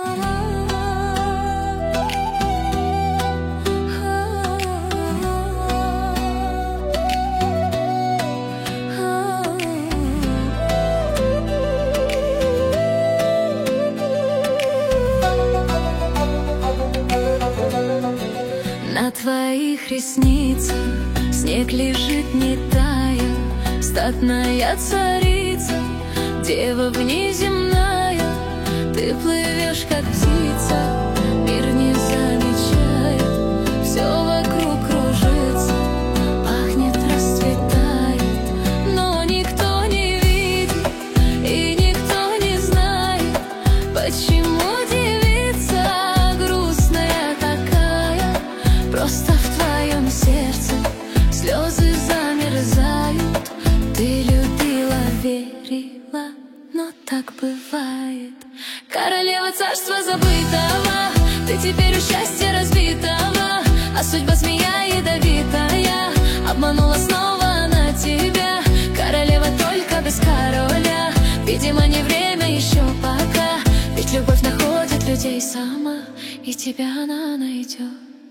На твоих ресницах снег лежит не тая, статная царица, дева внеземная. Ты плывешь, как птица, мир не замечает, все вокруг кружится, пахнет, расцветает, но никто не видит и никто не знает, почему девица грустная такая. Просто в твоем сердце слезы замерзают. Ты любила, верила, но так бывает. Королева царства забытого, ты теперь у счастья разбитого, а судьба змея ядовитая обманула снова она тебя. Королева только без короля, видимо, не время еще пока, ведь любовь находит людей сама, и тебя она найдет.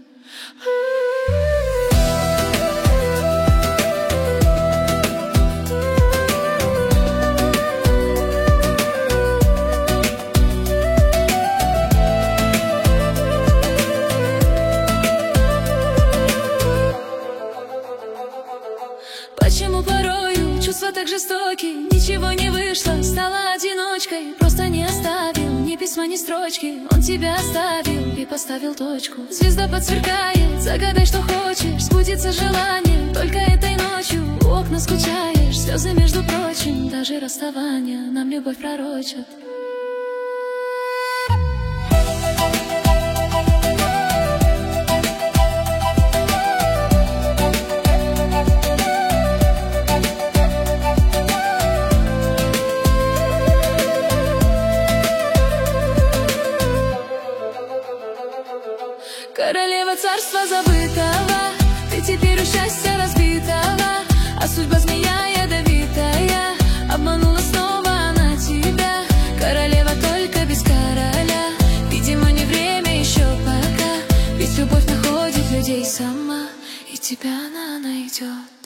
Почему порою чувства так жестоки? Ничего не вышло, стала одиночкой. Просто не оставил ни письма, ни строчки. Он тебя оставил и поставил точку. Звезда подсверкает, загадай, что хочешь. Сбудется желание только этой ночью. У окна скучаешь, слезы, между прочим. Даже расставание нам любовь пророчат. Королева царства забытого, ты теперь у счастья разбитого, а судьба змея ядовитая обманула снова она тебя. Королева только без короля, видимо, не время еще пока, ведь любовь находит людей сама, и тебя она найдет.